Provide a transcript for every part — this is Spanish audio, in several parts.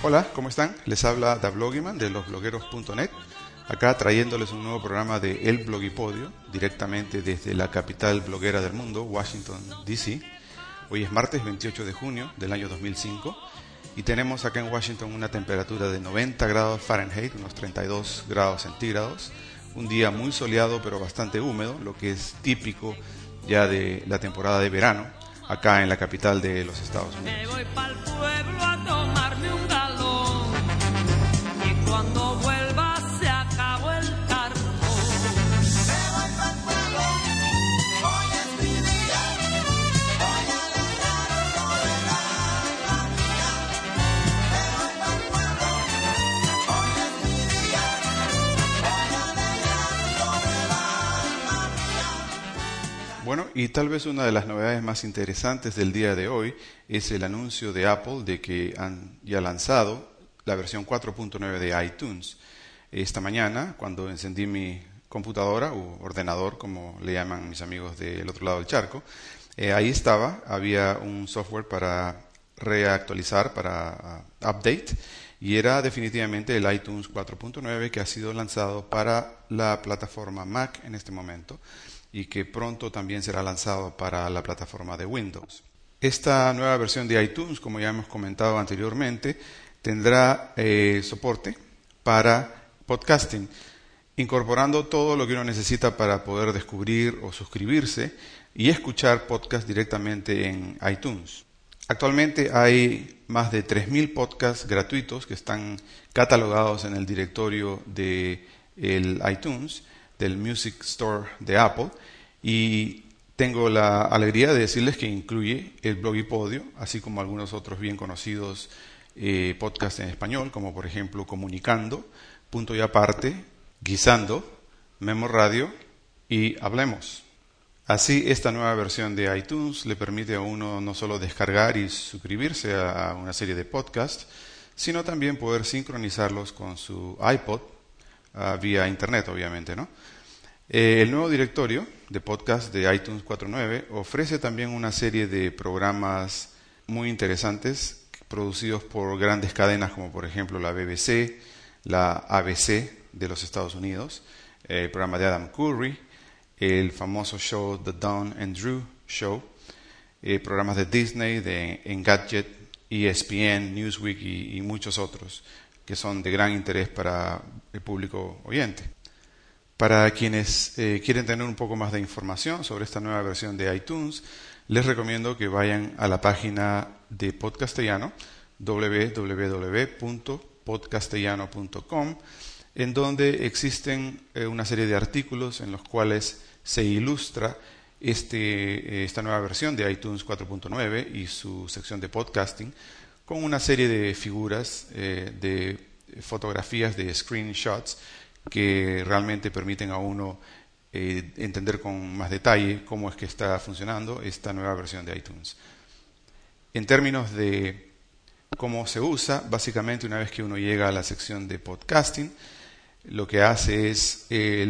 Hola, ¿cómo están? Les habla Davlogiman de losblogueros.net, acá trayéndoles un nuevo programa de El Blogipodio, directamente desde la capital bloguera del mundo, Washington, D.C. Hoy es martes 28 de junio del año 2005 y tenemos acá en Washington una temperatura de 90 grados Fahrenheit, unos 32 grados centígrados, un día muy soleado pero bastante húmedo, lo que es típico ya de la temporada de verano, acá en la capital de los Estados Unidos. Me voy pa'l pueblo a tomarme un galón y cuando vuelva se acabó el carbón. Me voy pa'l pueblo, hoy es mi día, voy a alegrar lo de la mía. Me voy pa'l pueblo, hoy es mi día, voy a alegrar lo de la mía. Bueno, y tal vez una de las novedades más interesantes del día de hoy es el anuncio de Apple de que han ya lanzado la versión 4.9 de iTunes. Esta mañana, cuando encendí mi computadora o ordenador, como le llaman mis amigos del otro lado del charco, ahí había un software para reactualizar, para update, y era definitivamente el iTunes 4.9 que ha sido lanzado para la plataforma Mac en este momento y que pronto también será lanzado para la plataforma de Windows. Esta nueva versión de iTunes, como ya hemos comentado anteriormente, tendrá soporte para podcasting, incorporando todo lo que uno necesita para poder descubrir o suscribirse y escuchar podcasts directamente en iTunes. Actualmente hay más de 3.000 podcasts gratuitos que están catalogados en el directorio de el iTunes, del Music Store de Apple, y tengo la alegría de decirles que incluye el Blogipodio, así como algunos otros bien conocidos podcasts en español, como por ejemplo Comunicando, Punto y Aparte, Guisando, Memo Radio y Hablemos. Así, esta nueva versión de iTunes le permite a uno no solo descargar y suscribirse a una serie de podcasts, sino también poder sincronizarlos con su iPod vía Internet, obviamente, ¿no? El nuevo directorio de podcast de iTunes 4.9 ofrece también una serie de programas muy interesantes producidos por grandes cadenas como por ejemplo la BBC, la ABC de los Estados Unidos, el programa de Adam Curry, el famoso show The Don and Drew Show, programas de Disney, de Engadget, ESPN, Newsweek y muchos otros que son de gran interés para el público oyente. Para quienes quieren tener un poco más de información sobre esta nueva versión de iTunes, les recomiendo que vayan a la página de Podcastellano, www.podcastellano.com, en donde existen una serie de artículos en los cuales se ilustra esta nueva versión de iTunes 4.9 y su sección de podcasting con una serie de figuras, de fotografías, de screenshots que realmente permiten a uno entender con más detalle cómo es que está funcionando esta nueva versión de iTunes. En términos de cómo se usa, básicamente una vez que uno llega a la sección de podcasting, lo que hace es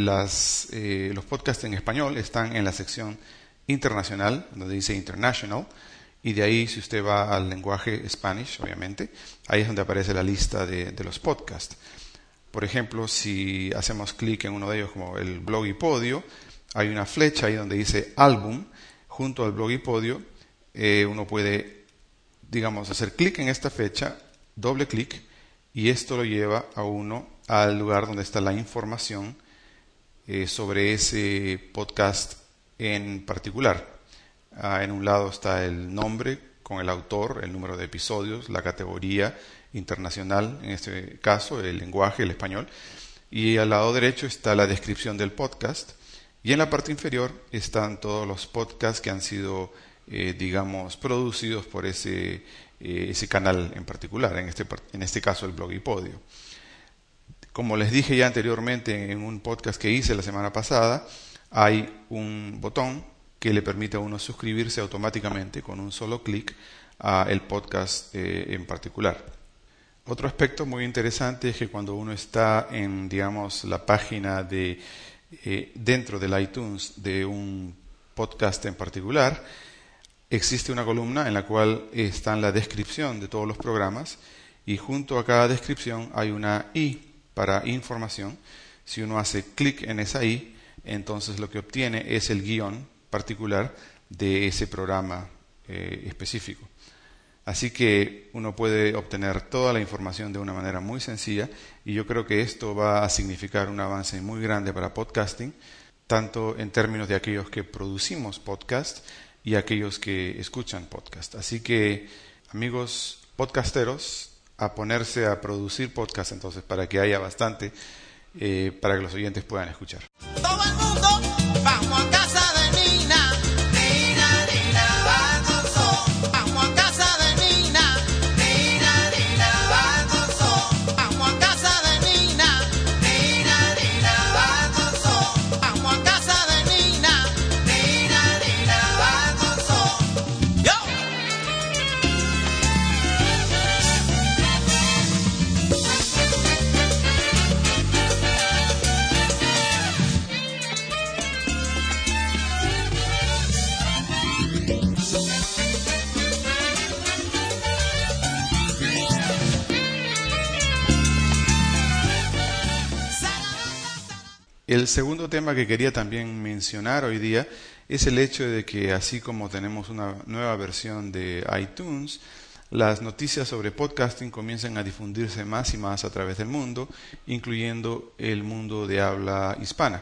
los podcasts en español están en la sección internacional, donde dice International, y de ahí si usted va al lenguaje Spanish, obviamente, ahí es donde aparece la lista de los podcasts. Por ejemplo, si hacemos clic en uno de ellos como el Blogipodio, hay una flecha ahí donde dice álbum. Junto al Blogipodio uno puede, digamos, hacer clic en esta fecha, doble clic, y esto lo lleva a uno al lugar donde está la información sobre ese podcast en particular. En un lado está el nombre con el autor, el número de episodios, la categoría internacional, en este caso el lenguaje, el español, y al lado derecho está la descripción del podcast, y en la parte inferior están todos los podcasts que han sido, digamos, producidos por ese canal en particular, en este caso el Blogipodio. Como les dije ya anteriormente en un podcast que hice la semana pasada, hay un botón que le permite a uno suscribirse automáticamente con un solo clic a el podcast en particular. Otro aspecto muy interesante es que cuando uno está en, digamos, la página dentro del iTunes de un podcast en particular, existe una columna en la cual está la descripción de todos los programas y junto a cada descripción hay una I para información. Si uno hace clic en esa I, entonces lo que obtiene es el guión particular de ese programa específico. Así que uno puede obtener toda la información de una manera muy sencilla, y yo creo que esto va a significar un avance muy grande para podcasting, tanto en términos de aquellos que producimos podcast y aquellos que escuchan podcast. Así que, amigos podcasteros, a ponerse a producir podcast entonces, para que haya bastante, para que los oyentes puedan escuchar. Todo el mundo, vamos a casa de Nina. Nina, Nina, vamos son. Vamos a casa de Nina. Nina, Nina, vamos son. Vamos a casa de Nina. Nina, Nina, vamos son. Vamos a casa de Nina. Nina, Nina, vamos son. Yo. El segundo tema que quería también mencionar hoy día es el hecho de que, así como tenemos una nueva versión de iTunes, las noticias sobre podcasting comienzan a difundirse más y más a través del mundo, incluyendo el mundo de habla hispana.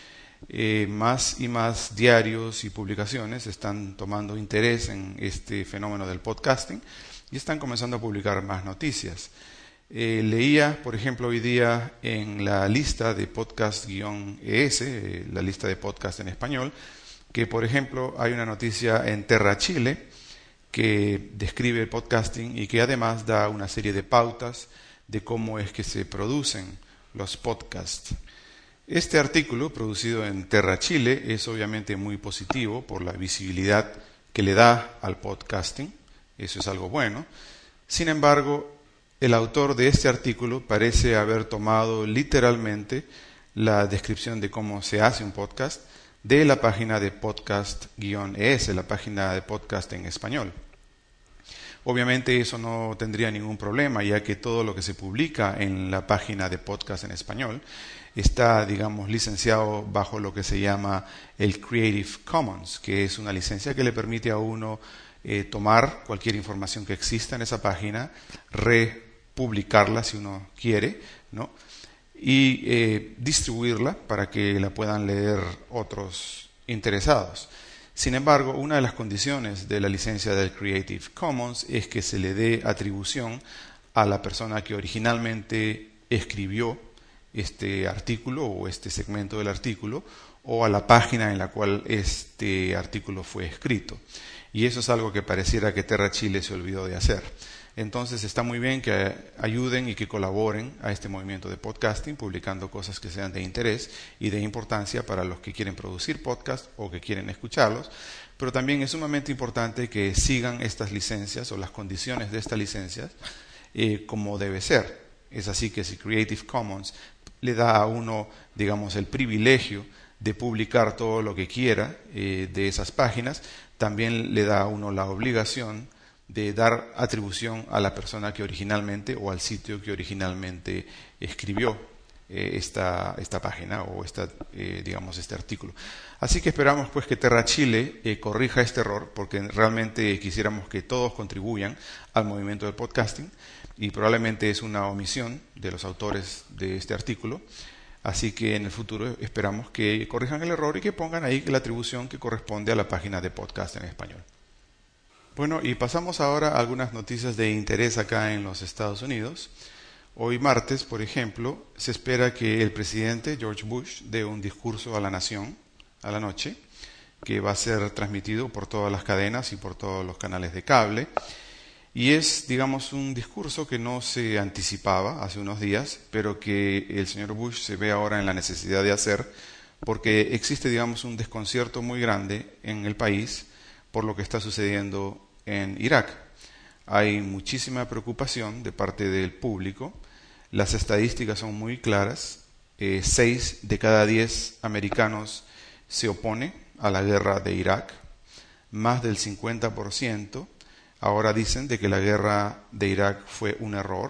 Más y más diarios y publicaciones están tomando interés en este fenómeno del podcasting y están comenzando a publicar más noticias. Leía, por ejemplo, hoy día en la lista de podcast-ES, la lista de podcast en español, que, por ejemplo, hay una noticia en Terra Chile que describe el podcasting y que además da una serie de pautas de cómo es que se producen los podcasts. Este artículo, producido en Terra Chile, es obviamente muy positivo por la visibilidad que le da al podcasting. Eso es algo bueno. Sin embargo, el autor de este artículo parece haber tomado literalmente la descripción de cómo se hace un podcast de la página de podcast-ES, la página de podcast en español. Obviamente eso no tendría ningún problema, ya que todo lo que se publica en la página de podcast en español está, digamos, licenciado bajo lo que se llama el Creative Commons, que es una licencia que le permite a uno tomar cualquier información que exista en esa página, republicarla si uno quiere, ¿no? Y distribuirla para que la puedan leer otros interesados. Sin embargo, una de las condiciones de la licencia del Creative Commons es que se le dé atribución a la persona que originalmente escribió este artículo o este segmento del artículo, o a la página en la cual este artículo fue escrito. Y eso es algo que pareciera que Terra Chile se olvidó de hacer. Entonces está muy bien que ayuden y que colaboren a este movimiento de podcasting, publicando cosas que sean de interés y de importancia para los que quieren producir podcast o que quieren escucharlos. Pero también es sumamente importante que sigan estas licencias o las condiciones de estas licencias como debe ser. Es así que si Creative Commons le da a uno, digamos, el privilegio de publicar todo lo que quiera de esas páginas, también le da a uno la obligación de dar atribución a la persona que originalmente o al sitio que originalmente escribió esta página o digamos, este artículo. Así que esperamos pues que Terra Chile corrija este error, porque realmente quisiéramos que todos contribuyan al movimiento del podcasting, y probablemente es una omisión de los autores de este artículo. Así que en el futuro esperamos que corrijan el error y que pongan ahí la atribución que corresponde a la página de podcast en español. Bueno, y pasamos ahora a algunas noticias de interés acá en los Estados Unidos. Hoy martes, por ejemplo, se espera que el presidente George Bush dé un discurso a la nación a la noche, que va a ser transmitido por todas las cadenas y por todos los canales de cable. Y es, digamos, un discurso que no se anticipaba hace unos días, pero que el señor Bush se ve ahora en la necesidad de hacer, porque existe, digamos, un desconcierto muy grande en el país por lo que está sucediendo en Irak. Hay muchísima preocupación de parte del público. Las estadísticas son muy claras. 6 de cada 10 americanos se opone a la guerra de Irak. Más del 50% Ahora dicen de que la guerra de Irak fue un error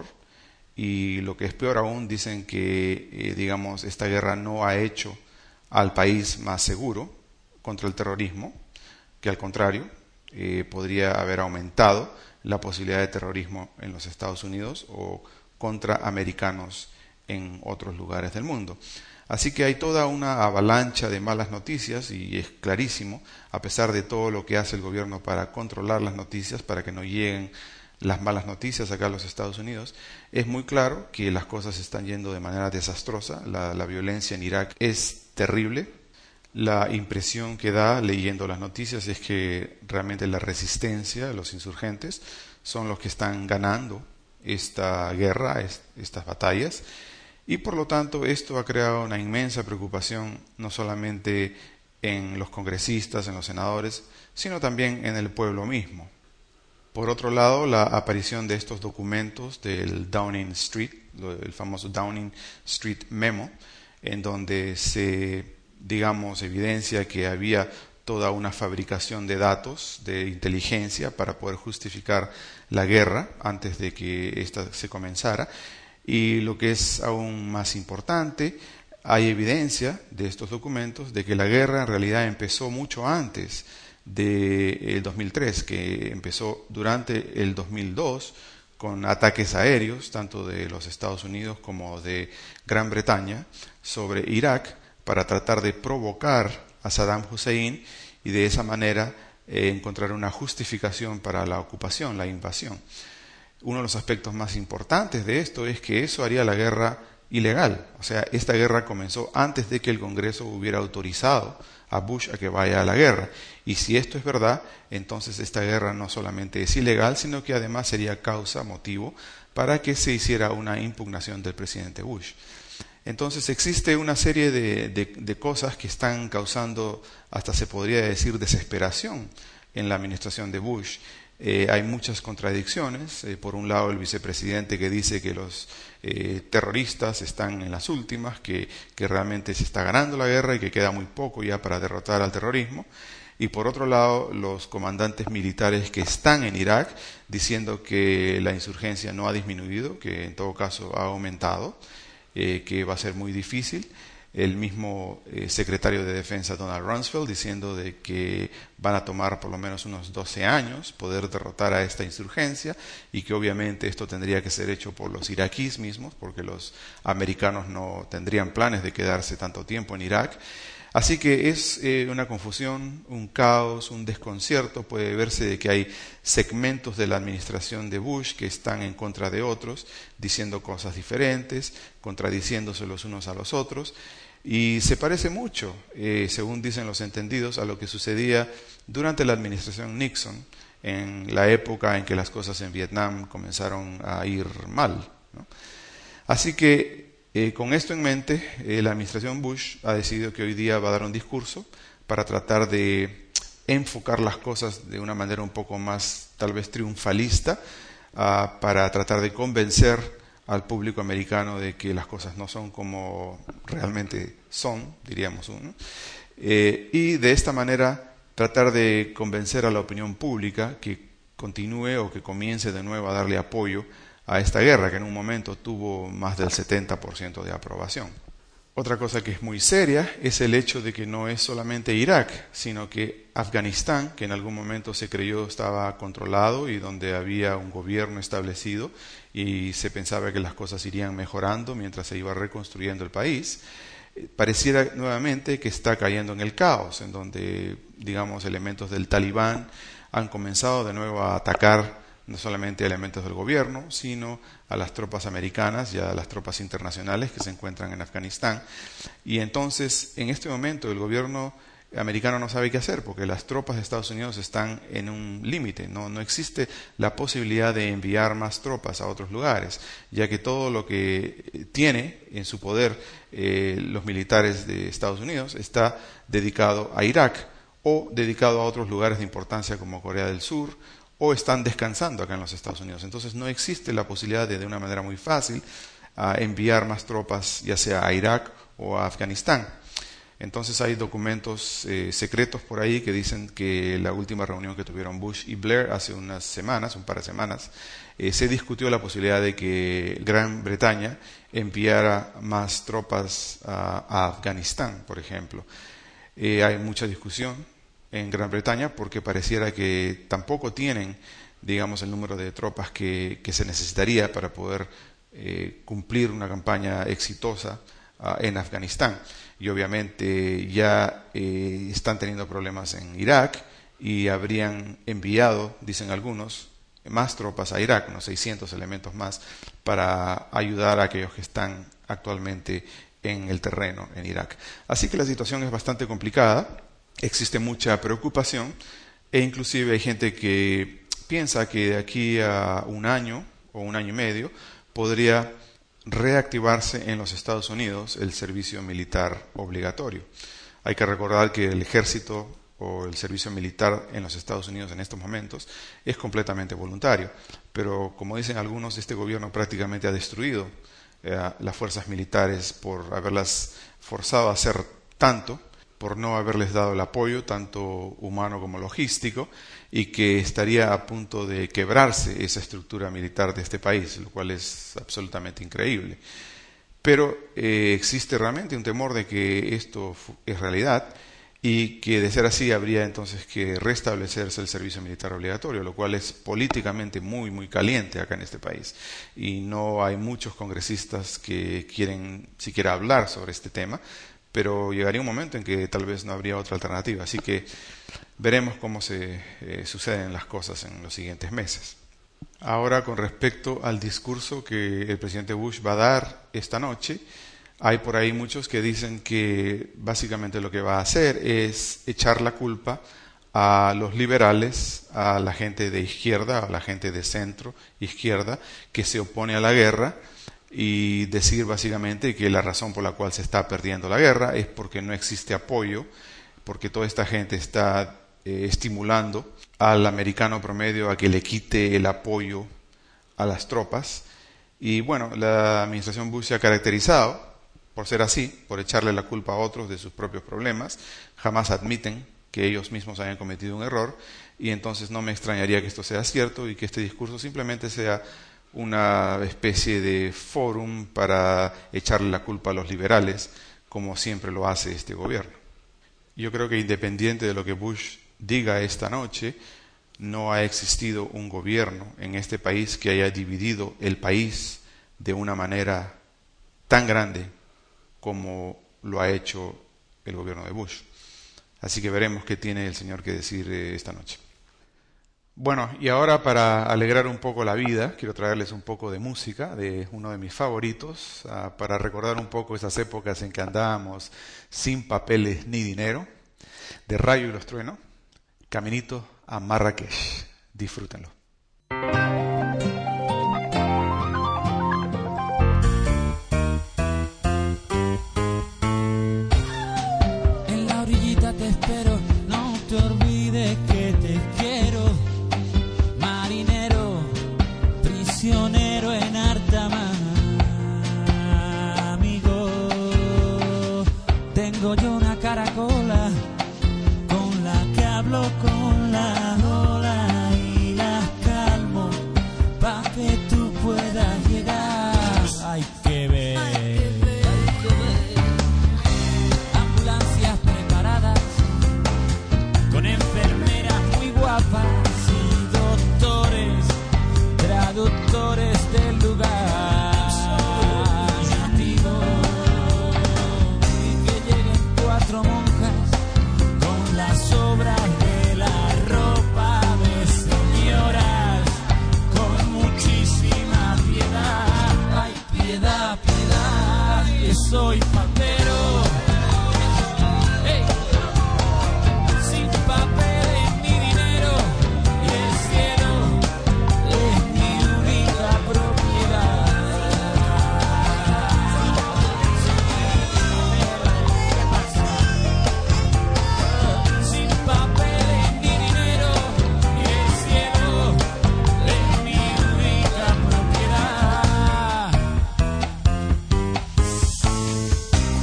y lo que es peor aún, dicen que, digamos, esta guerra no ha hecho al país más seguro contra el terrorismo, que al contrario, podría haber aumentado la posibilidad de terrorismo en los Estados Unidos o contra americanos en otros lugares del mundo. Así que hay toda una avalancha de malas noticias y es clarísimo, a pesar de todo lo que hace el gobierno para controlar las noticias, para que no lleguen las malas noticias acá a los Estados Unidos, es muy claro que las cosas están yendo de manera desastrosa. La violencia en Irak es terrible. La impresión que da leyendo las noticias es que realmente la resistencia, los insurgentes, son los que están ganando esta guerra, estas batallas. Y por lo tanto esto ha creado una inmensa preocupación no solamente en los congresistas, en los senadores, sino también en el pueblo mismo. Por otro lado, la aparición de estos documentos del Downing Street, el famoso Downing Street Memo, en donde se, digamos, evidencia que había toda una fabricación de datos de inteligencia para poder justificar la guerra antes de que ésta se comenzara. Y lo que es aún más importante, hay evidencia de estos documentos de que la guerra en realidad empezó mucho antes del 2003, que empezó durante el 2002 con ataques aéreos, tanto de los Estados Unidos como de Gran Bretaña, sobre Irak, para tratar de provocar a Saddam Hussein y de esa manera encontrar una justificación para la ocupación, la invasión. Uno de los aspectos más importantes de esto es que eso haría la guerra ilegal. O sea, esta guerra comenzó antes de que el Congreso hubiera autorizado a Bush a que vaya a la guerra. Y si esto es verdad, entonces esta guerra no solamente es ilegal, sino que además sería causa, motivo, para que se hiciera una impugnación del presidente Bush. Entonces existe una serie de cosas que están causando, hasta se podría decir, desesperación en la administración de Bush. Hay muchas contradicciones. Por un lado, el vicepresidente que dice que los terroristas están en las últimas, que realmente se está ganando la guerra y que queda muy poco ya para derrotar al terrorismo. Y por otro lado, los comandantes militares que están en Irak diciendo que la insurgencia no ha disminuido, que en todo caso ha aumentado, que va a ser muy difícil. El mismo secretario de Defensa, Donald Rumsfeld, diciendo de que van a tomar por lo menos unos 12 años poder derrotar a esta insurgencia y que obviamente esto tendría que ser hecho por los iraquíes mismos, porque los americanos no tendrían planes de quedarse tanto tiempo en Irak. Así que es una confusión, un caos, un desconcierto. Puede verse de que hay segmentos de la administración de Bush que están en contra de otros, diciendo cosas diferentes, contradiciéndose los unos a los otros. Y se parece mucho, según dicen los entendidos, a lo que sucedía durante la administración Nixon, en la época en que las cosas en Vietnam comenzaron a ir mal, ¿no? Así que con esto en mente, la administración Bush ha decidido que hoy día va a dar un discurso para tratar de enfocar las cosas de una manera un poco más, tal vez triunfalista, para tratar de convencer al público americano de que las cosas no son como realmente son, diríamos uno, y de esta manera tratar de convencer a la opinión pública que continúe o que comience de nuevo a darle apoyo a esta guerra, que en un momento tuvo más del 70% de aprobación. Otra cosa que es muy seria es el hecho de que no es solamente Irak, sino que Afganistán, que en algún momento se creyó estaba controlado y donde había un gobierno establecido y se pensaba que las cosas irían mejorando mientras se iba reconstruyendo el país, pareciera nuevamente que está cayendo en el caos, en donde, digamos, elementos del Talibán han comenzado de nuevo a atacar no solamente a elementos del gobierno, sino a las tropas americanas y a las tropas internacionales que se encuentran en Afganistán. Y entonces, en este momento, el gobierno americano no sabe qué hacer, porque las tropas de Estados Unidos están en un límite. No existe la posibilidad de enviar más tropas a otros lugares, ya que todo lo que tiene en su poder los militares de Estados Unidos está dedicado a Irak o dedicado a otros lugares de importancia como Corea del Sur, o están descansando acá en los Estados Unidos. Entonces no existe la posibilidad de una manera muy fácil enviar más tropas, ya sea a Irak o a Afganistán. Entonces hay documentos secretos por ahí que dicen que la última reunión que tuvieron Bush y Blair hace unas semanas, un par de semanas, se discutió la posibilidad de que Gran Bretaña enviara más tropas a Afganistán, por ejemplo. Hay mucha discusión en Gran Bretaña porque pareciera que tampoco tienen, digamos, el número de tropas que se necesitaría para poder cumplir una campaña exitosa en Afganistán. Y obviamente ya están teniendo problemas en Irak y habrían enviado, dicen algunos, más tropas a Irak, unos 600 elementos más, para ayudar a aquellos que están actualmente en el terreno en Irak. Así que la situación es bastante complicada, existe mucha preocupación e inclusive hay gente que piensa que de aquí a un año o un año y medio podría reactivarse en los Estados Unidos el servicio militar obligatorio. Hay que recordar que el ejército o el servicio militar en los Estados Unidos en estos momentos es completamente voluntario, pero como dicen algunos, este gobierno prácticamente ha destruido las fuerzas militares por haberlas forzado a hacer tanto, por no haberles dado el apoyo, tanto humano como logístico, y que estaría a punto de quebrarse esa estructura militar de este país, lo cual es absolutamente increíble. Pero existe realmente un temor de que esto es realidad y que de ser así habría entonces que restablecerse el servicio militar obligatorio, lo cual es políticamente muy, muy caliente acá en este país. Y no hay muchos congresistas que quieren siquiera hablar sobre este tema, pero llegaría un momento en que tal vez no habría otra alternativa. Así que veremos cómo se suceden las cosas en los siguientes meses. Ahora, con respecto al discurso que el presidente Bush va a dar esta noche, hay por ahí muchos que dicen que básicamente lo que va a hacer es echar la culpa a los liberales, a la gente de izquierda, a la gente de centro izquierda que se opone a la guerra, y decir básicamente que la razón por la cual se está perdiendo la guerra es porque no existe apoyo, porque toda esta gente está estimulando al americano promedio a que le quite el apoyo a las tropas. Y bueno, la administración Bush se ha caracterizado por ser así, por echarle la culpa a otros de sus propios problemas. Jamás admiten que ellos mismos hayan cometido un error, y entonces no me extrañaría que esto sea cierto y que este discurso simplemente sea una especie de fórum para echarle la culpa a los liberales, como siempre lo hace este gobierno. Yo creo que independiente de lo que Bush diga esta noche, no ha existido un gobierno en este país que haya dividido el país de una manera tan grande como lo ha hecho el gobierno de Bush. Así que veremos qué tiene el señor que decir esta noche. Bueno, y ahora para alegrar un poco la vida, quiero traerles un poco de música de uno de mis favoritos, para recordar un poco esas épocas en que andábamos sin papeles ni dinero, de Rayo y los Truenos, Caminito a Marrakech. Disfrútenlo. En la orillita te espero, no te olvides que te quiero. Marinero, prisionero en alta mar, amigo. Tengo yo una caracola con la que hablo con la ola y las calmo pa' que tú puedas llegar. Hay que ver. Ambulancias preparadas con enfermeras muy guapas y doctores, traductores del lugar nativo, y que lleguen 4 monjas con las sobras de la ropa de señoras, con muchísima piedad. Ay, piedad, piedad, que soy papero. Hey. Sin papeles ni dinero, y el cielo es mi única propiedad. Sin papeles ni dinero, y el cielo es mi única propiedad.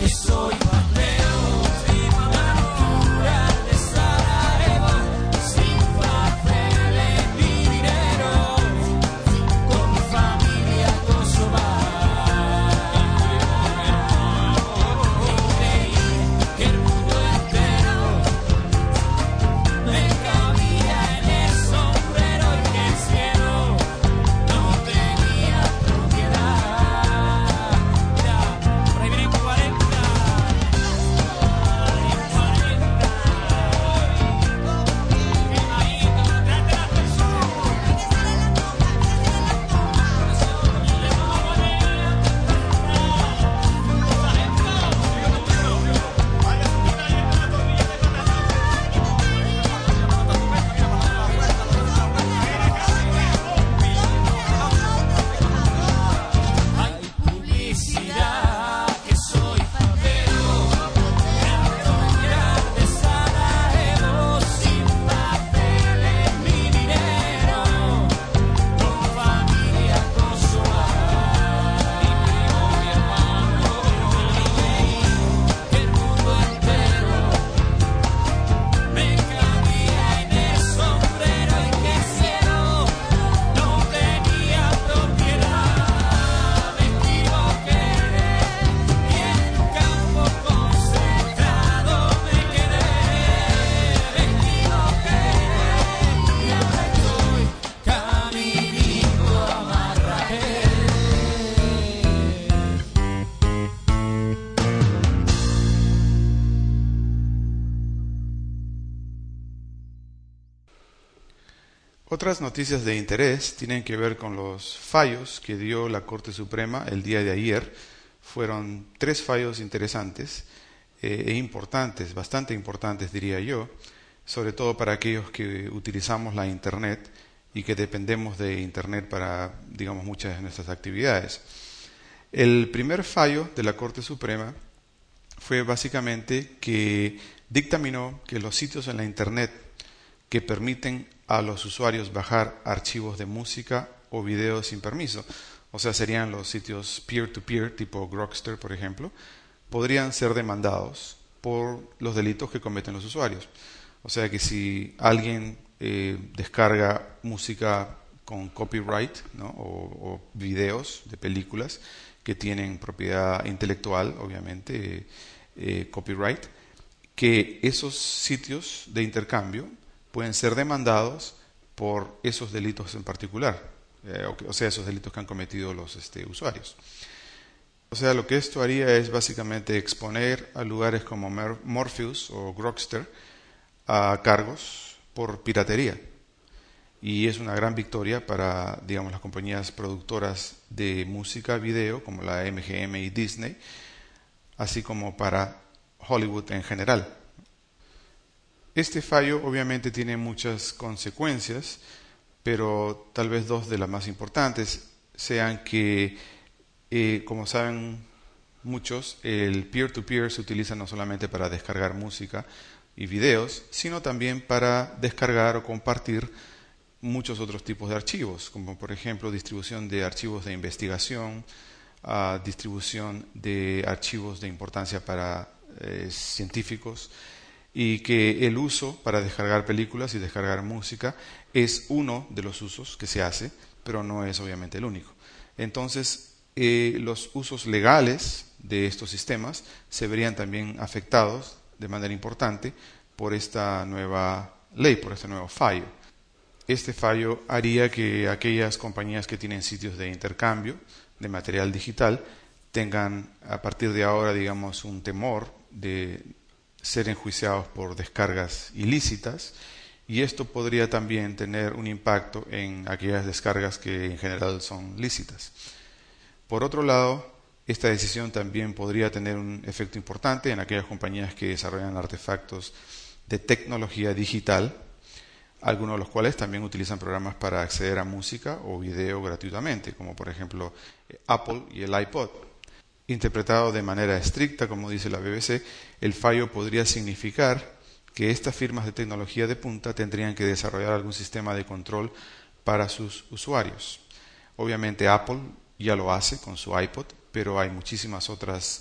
soy bandero, natural de Sarajevo, sin papeles ni dinero, con mi familia kosovara. Y creí que el mundo entero me cabía en el sombrero y que el cielo no tenía propiedad. Mira, por ahí vienen 40. Hay publicidad que soy papero, natural de Sarajevo, sin papeles ni dinero, con familia kosovara. Y primo, mi hermano, y creí que el mundo entero me cabía en el sombrero y que el cielo no tenía propiedad. Me equivoqué y en un campo concentrado me quedé. Me equivoqué y ahora estoy caminito a Marrakech. Otras noticias de interés tienen que ver con los fallos que dio la Corte Suprema el día de ayer. Fueron 3 fallos interesantes e importantes, bastante importantes diría yo, sobre todo para aquellos que utilizamos la Internet y que dependemos de Internet para, digamos, muchas de nuestras actividades. El primer fallo de la Corte Suprema fue básicamente que dictaminó que los sitios en la Internet que permiten a los usuarios bajar archivos de música o videos sin permiso, o sea, serían los sitios peer-to-peer tipo Grokster, por ejemplo, podrían ser demandados por los delitos que cometen los usuarios. O sea que si alguien descarga música con copyright, ¿no? o videos de películas que tienen propiedad intelectual, obviamente, copyright, que esos sitios de intercambio pueden ser demandados por esos delitos en particular, o sea, esos delitos que han cometido los usuarios. O sea, lo que esto haría es básicamente exponer a lugares como Morpheus o Grokster a cargos por piratería. Y es una gran victoria para, digamos, las compañías productoras de música, video, como la MGM y Disney, así como para Hollywood en general. Este fallo obviamente tiene muchas consecuencias, pero tal vez 2 de las más importantes sean que, como saben muchos, el peer-to-peer se utiliza no solamente para descargar música y videos, sino también para descargar o compartir muchos otros tipos de archivos, como por ejemplo distribución de archivos de investigación, distribución de archivos de importancia para científicos, y que el uso para descargar películas y descargar música es uno de los usos que se hace, pero no es obviamente el único. Entonces, los usos legales de estos sistemas se verían también afectados de manera importante por esta nueva ley, por este nuevo fallo. Este fallo haría que aquellas compañías que tienen sitios de intercambio de material digital tengan a partir de ahora, digamos, un temor de ser enjuiciados por descargas ilícitas, y esto podría también tener un impacto en aquellas descargas que en general son lícitas. Por otro lado, esta decisión también podría tener un efecto importante en aquellas compañías que desarrollan artefactos de tecnología digital, algunos de los cuales también utilizan programas para acceder a música o video gratuitamente, como por ejemplo Apple y el iPod. Interpretado de manera estricta, como dice la BBC, el fallo podría significar que estas firmas de tecnología de punta tendrían que desarrollar algún sistema de control para sus usuarios. Obviamente Apple ya lo hace con su iPod, pero hay muchísimas otras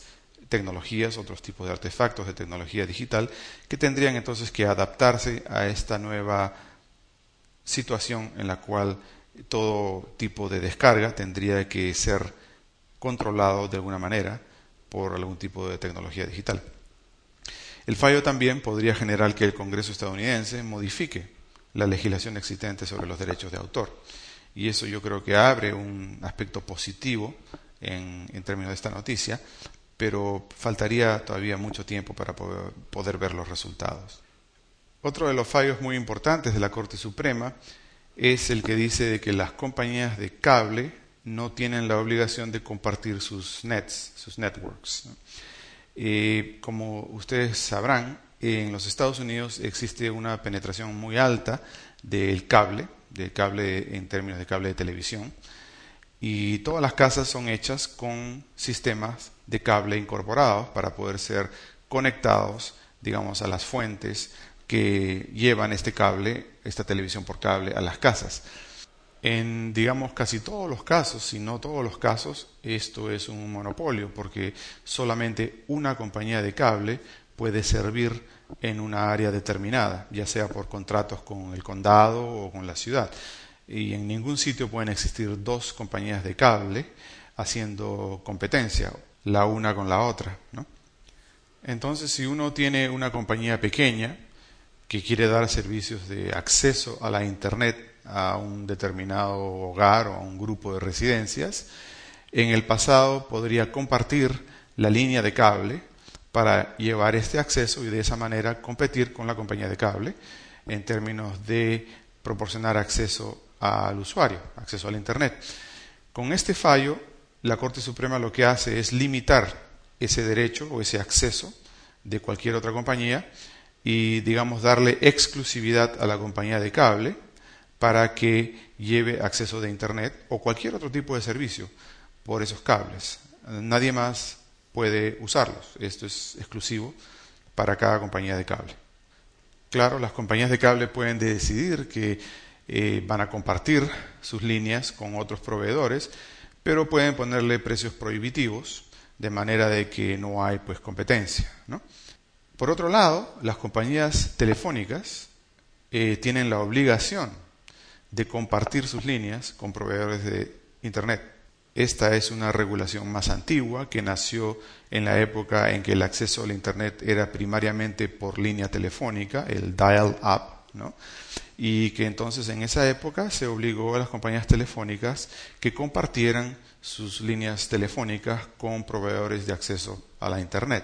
tecnologías, otros tipos de artefactos de tecnología digital que tendrían entonces que adaptarse a esta nueva situación en la cual todo tipo de descarga tendría que ser controlado de alguna manera por algún tipo de tecnología digital. El fallo también podría generar que el Congreso estadounidense modifique la legislación existente sobre los derechos de autor. Y eso yo creo que abre un aspecto positivo en términos de esta noticia, pero faltaría todavía mucho tiempo para poder ver los resultados. Otro de los fallos muy importantes de la Corte Suprema es el que dice de que las compañías de cable no tienen la obligación de compartir sus networks, ¿no? Como ustedes sabrán, en los Estados Unidos existe una penetración muy alta del cable en términos de cable de televisión, y todas las casas son hechas con sistemas de cable incorporados para poder ser conectados, digamos, a las fuentes que llevan este cable, esta televisión por cable, a las casas. En, digamos, casi todos los casos, si no todos los casos, esto es un monopolio, porque solamente una compañía de cable puede servir en una área determinada, ya sea por contratos con el condado o con la ciudad. Y en ningún sitio pueden existir dos compañías de cable haciendo competencia, la una con la otra, ¿no? Entonces, si uno tiene una compañía pequeña que quiere dar servicios de acceso a la Internet a un determinado hogar o a un grupo de residencias, en el pasado podría compartir la línea de cable para llevar este acceso y de esa manera competir con la compañía de cable en términos de proporcionar acceso al usuario, acceso al Internet. Con este fallo, la Corte Suprema lo que hace es limitar ese derecho o ese acceso de cualquier otra compañía y, digamos, darle exclusividad a la compañía de cable para que lleve acceso de Internet o cualquier otro tipo de servicio por esos cables. Nadie más puede usarlos. Esto es exclusivo para cada compañía de cable. Claro, las compañías de cable pueden decidir que van a compartir sus líneas con otros proveedores, pero pueden ponerle precios prohibitivos de manera de que no hay pues competencia, ¿no? Por otro lado, las compañías telefónicas tienen la obligación de compartir sus líneas con proveedores de Internet. Esta es una regulación más antigua que nació en la época en que el acceso al Internet era primariamente por línea telefónica, el dial-up, ¿no? Y que entonces en esa época se obligó a las compañías telefónicas que compartieran sus líneas telefónicas con proveedores de acceso a la Internet.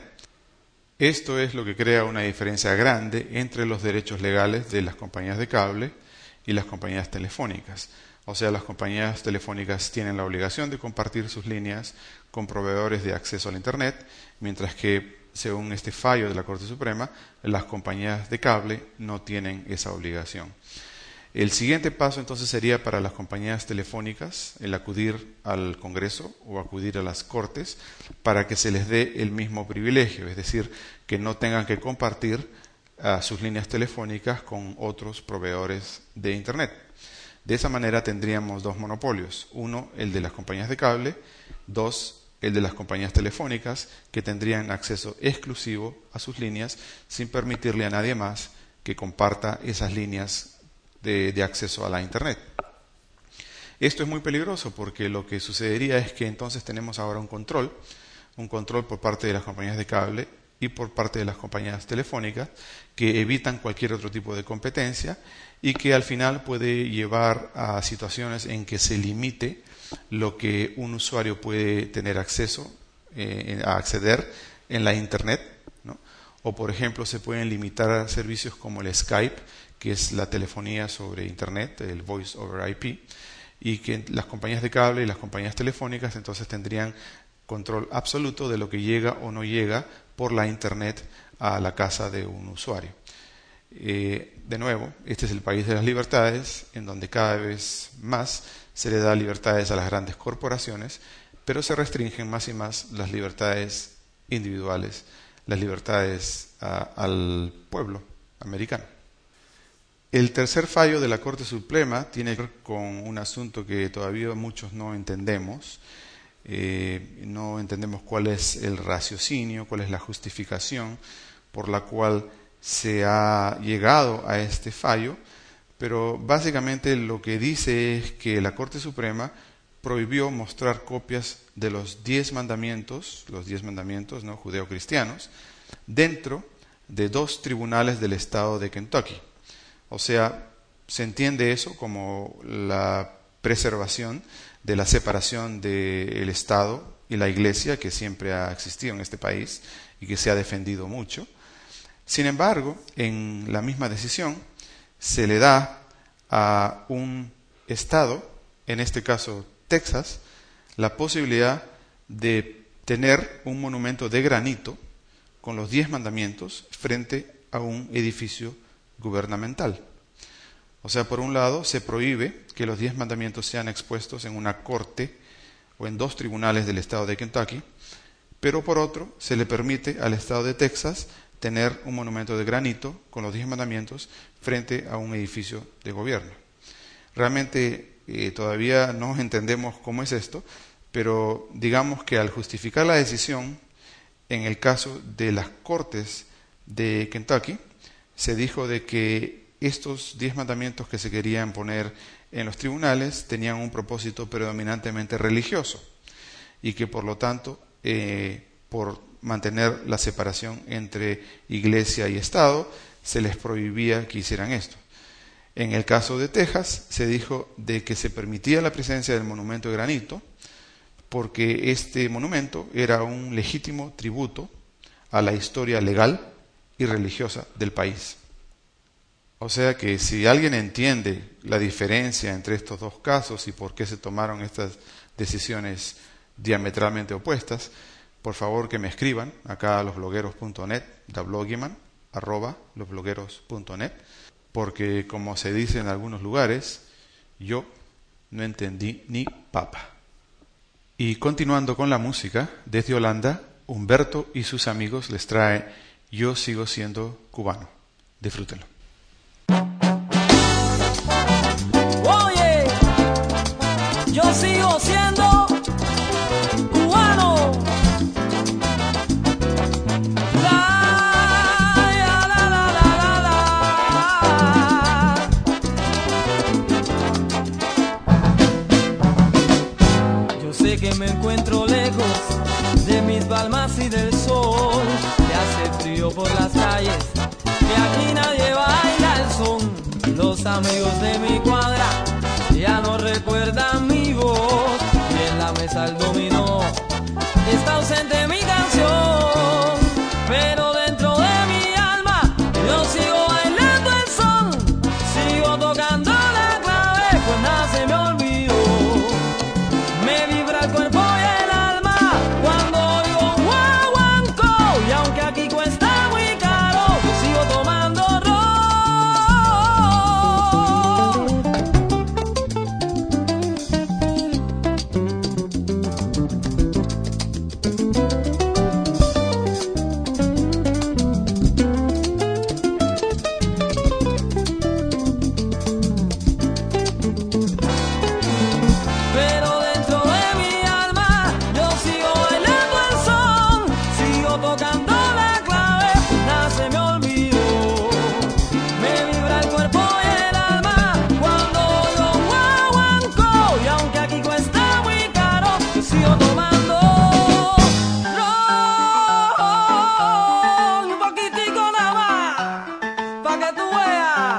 Esto es lo que crea una diferencia grande entre los derechos legales de las compañías de cable y las compañías telefónicas. O sea, las compañías telefónicas tienen la obligación de compartir sus líneas con proveedores de acceso al Internet, mientras que, según este fallo de la Corte Suprema, las compañías de cable no tienen esa obligación. El siguiente paso entonces sería para las compañías telefónicas el acudir al Congreso o acudir a las Cortes para que se les dé el mismo privilegio, es decir, que no tengan que compartir sus líneas telefónicas con otros proveedores de Internet. De esa manera tendríamos dos monopolios: uno, el de las compañías de cable; dos, el de las compañías telefónicas, que tendrían acceso exclusivo a sus líneas sin permitirle a nadie más que comparta esas líneas de acceso a la Internet. Esto es muy peligroso porque lo que sucedería es que entonces tenemos ahora un control por parte de las compañías de cable y por parte de las compañías telefónicas que evitan cualquier otro tipo de competencia y que al final puede llevar a situaciones en que se limite lo que un usuario puede tener acceso a acceder en la Internet, ¿no? O, por ejemplo, se pueden limitar a servicios como el Skype, que es la telefonía sobre Internet, el Voice over IP, y que las compañías de cable y las compañías telefónicas entonces tendrían control absoluto de lo que llega o no llega por la Internet a la casa de un usuario. De nuevo, este es el país de las libertades, en donde cada vez más se le da libertades a las grandes corporaciones, pero se restringen más y más las libertades individuales, las libertades al pueblo americano. El tercer fallo de la Corte Suprema tiene que ver con un asunto que todavía muchos no entendemos, No entendemos cuál es el raciocinio, cuál es la justificación por la cual se ha llegado a este fallo, pero básicamente lo que dice es que la Corte Suprema prohibió mostrar copias de los 10 mandamientos, ¿no?, judeocristianos, dentro de 2 tribunales del estado de Kentucky. O sea, se entiende eso como la preservación de la separación del Estado y la Iglesia, que siempre ha existido en este país y que se ha defendido mucho. Sin embargo, en la misma decisión se le da a un estado, en este caso Texas, la posibilidad de tener un monumento de granito con los 10 mandamientos frente a un edificio gubernamental. O sea, por un lado, se prohíbe que los 10 mandamientos sean expuestos en una corte o en 2 tribunales del estado de Kentucky, pero por otro, se le permite al estado de Texas tener un monumento de granito con los 10 mandamientos frente a un edificio de gobierno. Realmente todavía no entendemos cómo es esto, pero digamos que al justificar la decisión, en el caso de las cortes de Kentucky, se dijo de que estos 10 mandamientos que se querían poner en los tribunales tenían un propósito predominantemente religioso y que por lo tanto, por mantener la separación entre iglesia y Estado, se les prohibía que hicieran esto. En el caso de Texas, se dijo de que se permitía la presencia del monumento de granito porque este monumento era un legítimo tributo a la historia legal y religiosa del país. O sea que si alguien entiende la diferencia entre estos 2 casos y por qué se tomaron estas decisiones diametralmente opuestas, por favor que me escriban acá a losblogueros.net, @losblogueros.net, porque como se dice en algunos lugares, yo no entendí ni papa. Y continuando con la música, desde Holanda, Humberto y sus amigos les trae Yo sigo siendo cubano. Disfrútenlo. Oye, yo sigo siendo cubano. Yo sé que me encuentro lejos de mis palmas y del sol, que hace frío por las calles, que aquí nadie baila el son. Los amigos de mi cuadra ya no recuerdan mi voz, y en la mesa el dominó está ausente mi canción, pero dentro de mi alma yo sigo bailando el son, sigo tocando la clave, pues nada se me olvidó. Me vibra el cuerpo y el alma cuando oigo un guaguancó, y aunque aquí cuesta muy caro, yo sigo tomando ron. Pero dentro de mi alma yo sigo bailando el son, sigo tocando la clave, pues nada se me olvidó. Me vibra el cuerpo y el alma cuando oigo un guaguancó, y aunque aquí cuesta muy caro, yo sigo tomando ron, un poquitico nada más, pa' que tú veas.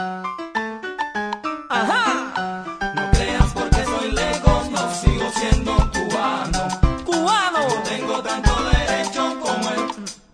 Ajá. No creas porque soy lejos, no sigo siendo cubano. Cubano, Tengo tanto derecho como el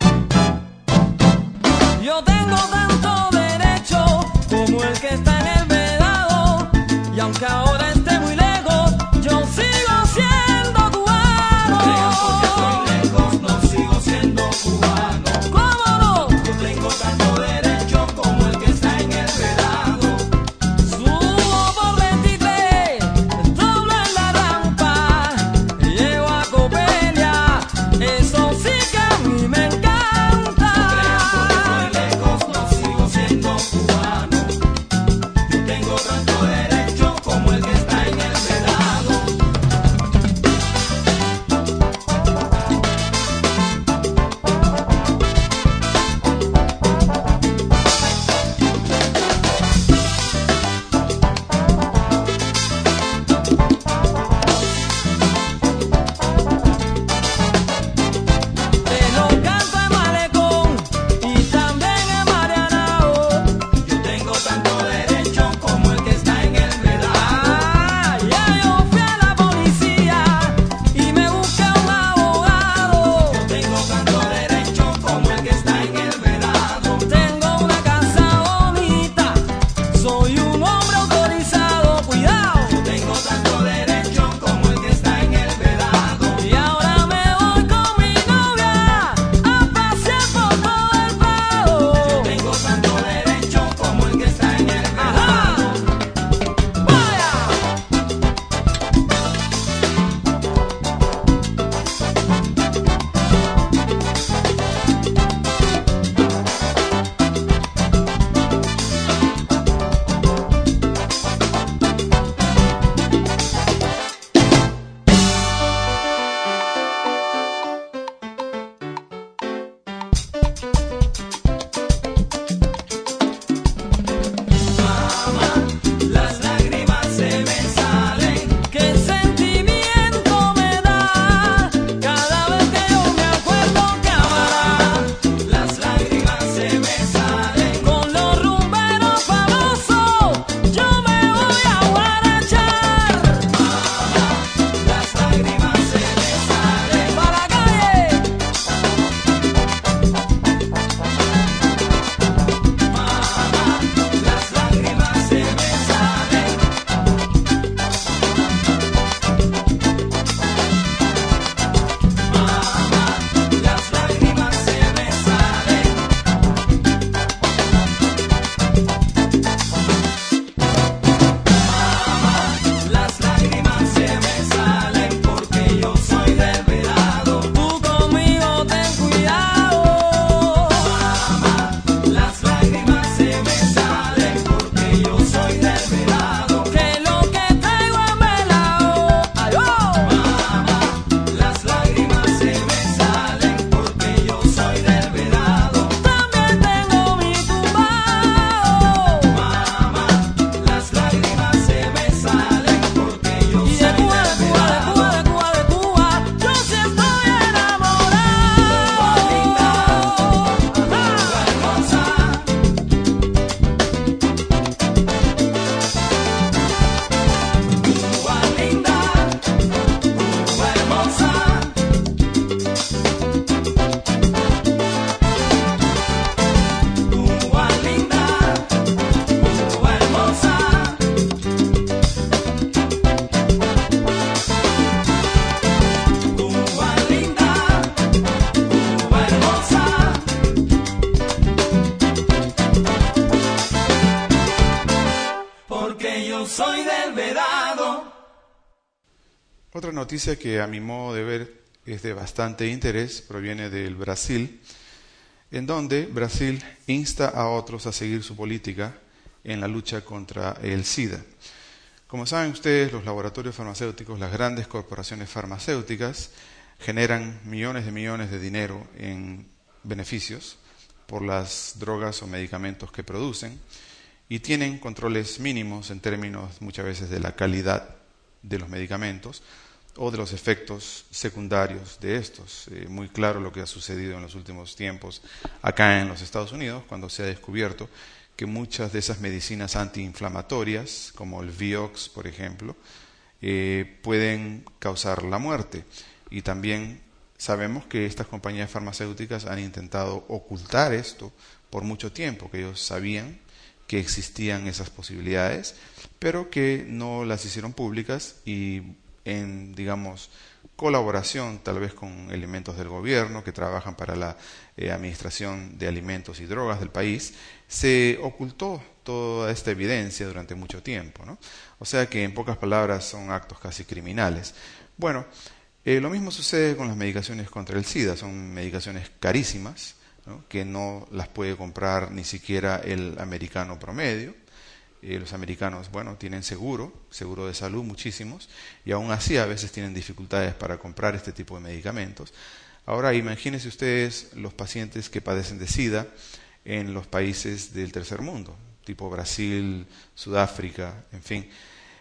yo tengo tanto derecho como el que está en el vedado, y aunque ahora esté muy lejos, yo sigo siendo cubano. creas porque soy lejos, no sigo siendo cubano. ¿Cómo no? Yo tengo tanto derecho como el que está en el vedado. Subo por 23, doblo en la rampa, llego a Copelia, eso sí que a mí me encanta. Creas porque soy lejos, no sigo siendo cubano. Yo tengo tanto derecho como el que está Las lágrimas se me salen. Qué sentimiento me da cada vez que yo me acuerdo que amará. Las lágrimas se me salen. Con los rumberos famosos yo me voy a guarachar. Las lágrimas se me salen. Para la calle. Las lágrimas se me salen. Las lágrimas se me salen. Las lágrimas se me salen porque yo soy del verano. Tú conmigo ten cuidado. Las lágrimas se me salen porque yo soy del verano. Que lo que traigo es melao. Las lágrimas se me salen porque yo soy del verano. También tengo mi tumbao. Las lágrimas se me salen porque yo soy del verano. De Cuba, yo sí estoy enamorado. Cuba hermosa. Cuba linda, Cuba hermosa. Cuba linda, Cuba hermosa. Cuba linda, Cuba hermosa. Porque yo soy del verano. Otra noticia que a mi modo de ver es de bastante interés proviene del Brasil, en donde Brasil insta a otros a seguir su política en la lucha contra el SIDA. Como saben ustedes, los laboratorios farmacéuticos, las grandes corporaciones farmacéuticas, generan millones de dinero en beneficios por las drogas o medicamentos que producen y tienen controles mínimos en términos muchas veces de la calidad de los medicamentos o de los efectos secundarios de estos. Muy claro lo que ha sucedido en los últimos tiempos acá en los Estados Unidos, cuando se ha descubierto que muchas de esas medicinas antiinflamatorias, como el Vioxx, por ejemplo, pueden causar la muerte. Y también sabemos que estas compañías farmacéuticas han intentado ocultar esto por mucho tiempo, que ellos sabían que existían esas posibilidades, pero que no las hicieron públicas y en, digamos, colaboración tal vez con elementos del gobierno que trabajan para la administración de alimentos y drogas del país, se ocultó toda esta evidencia durante mucho tiempo, ¿no? O sea que en pocas palabras son actos casi criminales. Bueno, lo mismo sucede con las medicaciones contra el SIDA, son medicaciones carísimas, ¿no? Que no las puede comprar ni siquiera el americano promedio. Los americanos, bueno, tienen seguro de salud muchísimos, y aún así a veces tienen dificultades para comprar este tipo de medicamentos. Ahora imagínense ustedes los pacientes que padecen de SIDA en los países del tercer mundo, tipo Brasil, Sudáfrica, en fin.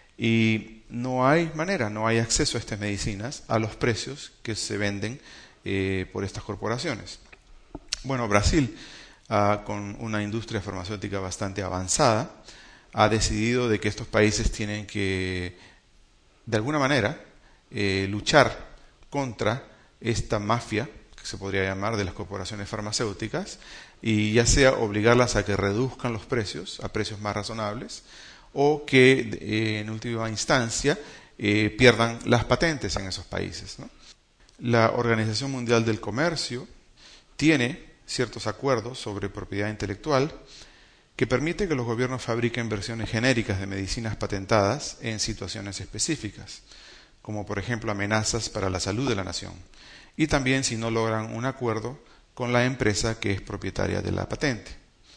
Y no hay manera, no hay acceso a estas medicinas a los precios que se venden por estas corporaciones. Bueno, Brasil, con una industria farmacéutica bastante avanzada, ha decidido de que estos países tienen que, de alguna manera, luchar contra esta mafia, que se podría llamar, de las corporaciones farmacéuticas, y ya sea obligarlas a que reduzcan los precios a precios más razonables, o que en última instancia pierdan las patentes en esos países, ¿no? La Organización Mundial del Comercio tiene ciertos acuerdos sobre propiedad intelectual que permite que los gobiernos fabriquen versiones genéricas de medicinas patentadas en situaciones específicas, como por ejemplo amenazas para la salud de la nación, y también si no logran un acuerdo con la empresa que es propietaria de la patente.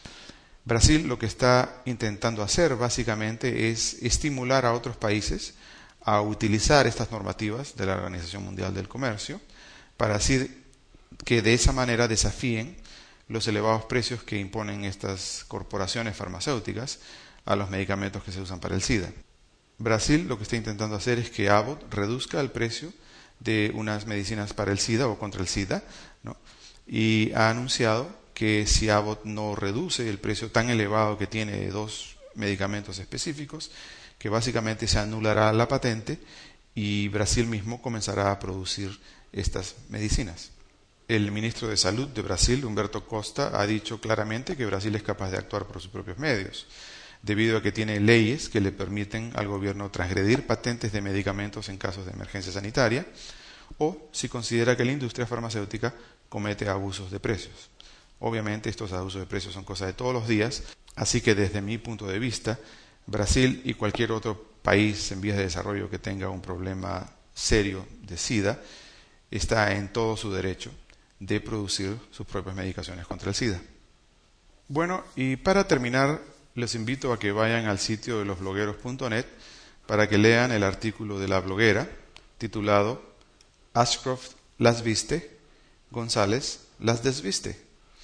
Brasil lo que está intentando hacer básicamente es estimular a otros países a utilizar estas normativas de la Organización Mundial del Comercio para decir que de esa manera desafíen los elevados precios que imponen estas corporaciones farmacéuticas a los medicamentos que se usan para el SIDA. Brasil lo que está intentando hacer es que Abbott reduzca el precio de unas medicinas para el SIDA o contra el SIDA, ¿no? Y ha anunciado que si Abbott no reduce el precio tan elevado que tiene de 2 medicamentos específicos, que básicamente se anulará la patente y Brasil mismo comenzará a producir estas medicinas. El ministro de Salud de Brasil, Humberto Costa, ha dicho claramente que Brasil es capaz de actuar por sus propios medios, debido a que tiene leyes que le permiten al gobierno transgredir patentes de medicamentos en casos de emergencia sanitaria o si considera que la industria farmacéutica comete abusos de precios. Obviamente estos abusos de precios son cosas de todos los días, así que desde mi punto de vista, Brasil y cualquier otro país en vías de desarrollo que tenga un problema serio de SIDA está en todo su derecho de producir sus propias medicaciones contra el SIDA. Bueno, y para terminar, les invito a que vayan al sitio de losblogueros.net para que lean el artículo de la bloguera titulado Ashcroft las viste, González las desviste.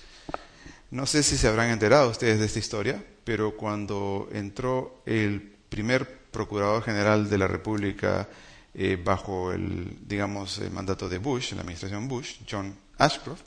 No sé si se habrán enterado ustedes de esta historia, pero cuando entró el primer procurador general de la República bajo el mandato de Bush, en la administración Bush, John Ashcroft,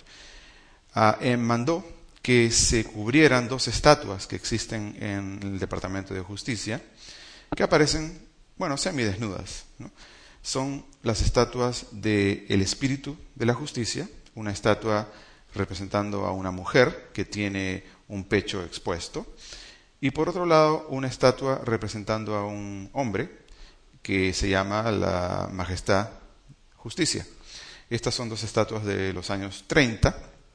mandó que se cubrieran 2 estatuas que existen en el Departamento de Justicia, que aparecen, semidesnudas, ¿no? Son las estatuas del Espíritu de la Justicia, una estatua representando a una mujer que tiene un pecho expuesto, y por otro lado una estatua representando a un hombre que se llama la Majestad Justicia. Estas son 2 estatuas de los años 30,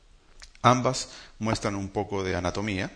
ambas muestran un poco de anatomía,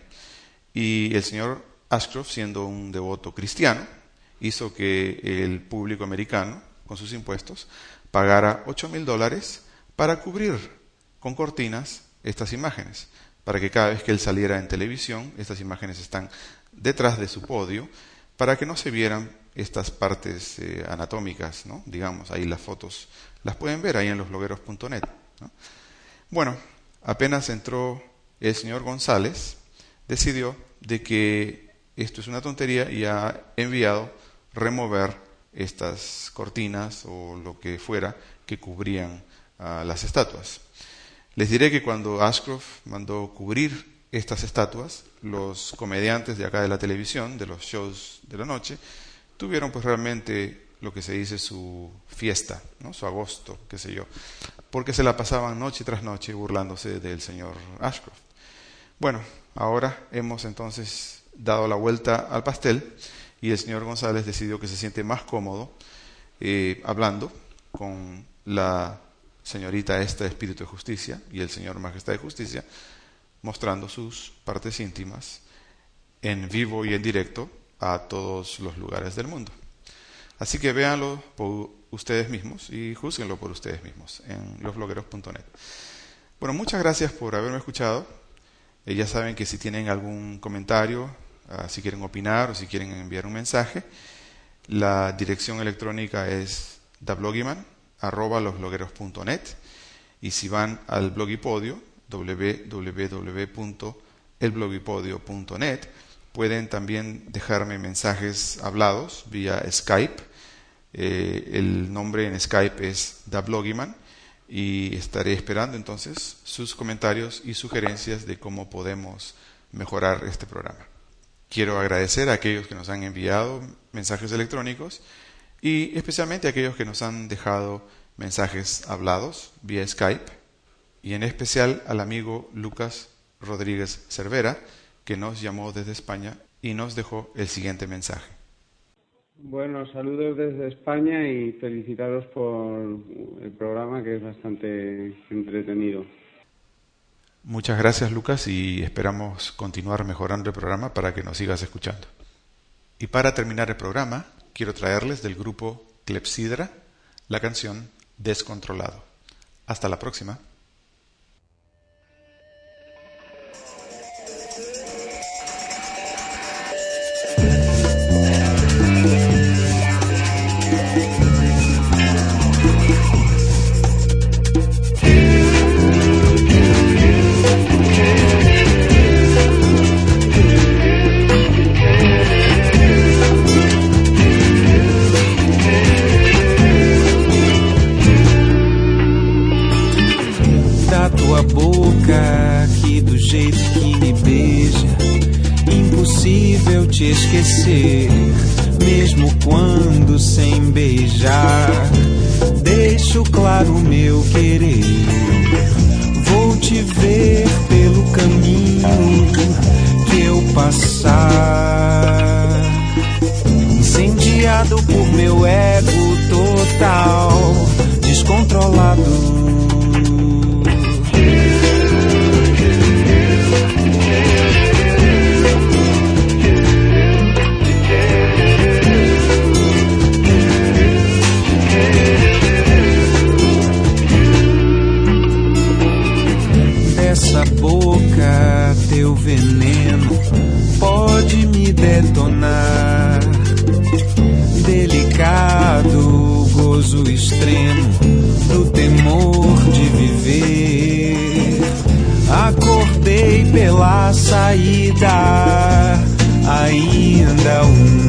y el señor Ashcroft, siendo un devoto cristiano, hizo que el público americano, con sus impuestos, pagara $8,000 para cubrir con cortinas estas imágenes, para que cada vez que él saliera en televisión, estas imágenes están detrás de su podio, para que no se vieran estas partes anatómicas, ¿no? Digamos, ahí las fotos las pueden ver ahí en losblogueros.net, ¿no? Bueno, apenas entró el señor González, decidió de que esto es una tontería y ha enviado remover estas cortinas o lo que fuera que cubrían las estatuas. Les diré que cuando Ashcroft mandó cubrir estas estatuas, los comediantes de acá de la televisión, de los shows de la noche, tuvieron pues realmente lo que se dice su fiesta, ¿no? Su agosto, qué sé yo, porque se la pasaban noche tras noche burlándose del señor Ashcroft. Bueno, ahora hemos entonces dado la vuelta al pastel y el señor González decidió que se siente más cómodo hablando con la señorita Espíritu de Justicia y el señor Majestad de Justicia, mostrando sus partes íntimas en vivo y en directo a todos los lugares del mundo. Así que véanlo por ustedes mismos y júzguenlo por ustedes mismos en losblogueros.net. Bueno, muchas gracias por haberme escuchado. Ya saben que si tienen algún comentario, si quieren opinar o si quieren enviar un mensaje, la dirección electrónica es dablogiman@losblogueros.net, y si van al blogipodio www.elblogipodio.net pueden también dejarme mensajes hablados vía Skype. El nombre en Skype es dablogiman y estaré esperando entonces sus comentarios y sugerencias de cómo podemos mejorar este programa. Quiero agradecer a aquellos que nos han enviado mensajes electrónicos y especialmente a aquellos que nos han dejado mensajes hablados vía Skype, y en especial al amigo Lucas Rodríguez Cervera, que nos llamó desde España y nos dejó el siguiente mensaje. Bueno, saludos desde España y felicitaros por el programa, que es bastante entretenido. Muchas gracias, Lucas, y esperamos continuar mejorando el programa para que nos sigas escuchando. Y para terminar el programa, quiero traerles del grupo Clepsidra la canción Descontrolado. Hasta la próxima. da tua boca, que do jeito que me beija, impossível te esquecer, mesmo quando sem beijar. Deixo claro o meu querer, vou te ver pelo caminho que eu passar, incendiado por meu ego total, descontrolado. Essa boca, teu veneno pode me detonar. Delicado, gozo extremo do temor de viver. Acordei pela saída, ainda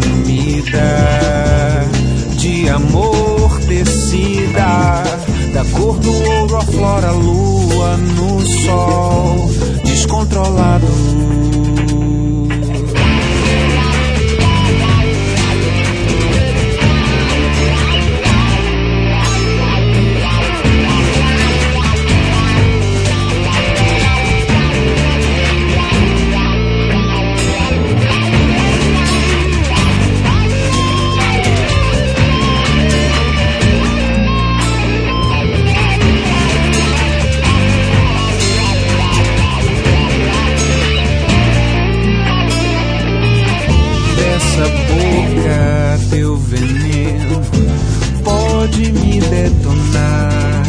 úmida, de amor tecida, da cor do ouro a flor, a lua no sol, descontrolado. Teu veneno pode me detonar.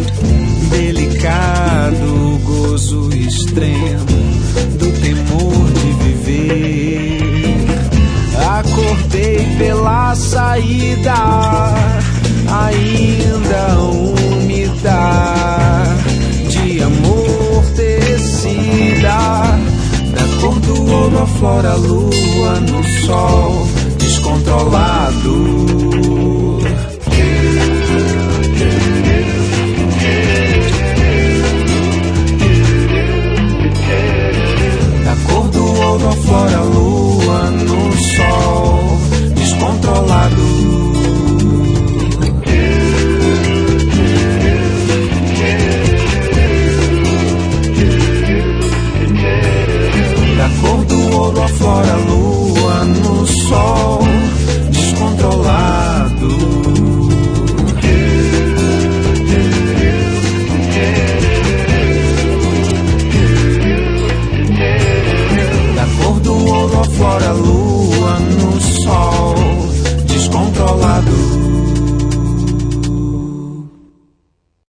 Delicado, gozo extremo do temor de viver. Acordei pela saída, ainda úmida, de amor tecida, da cor do ouro a flor, a lua no sol, descontrolado.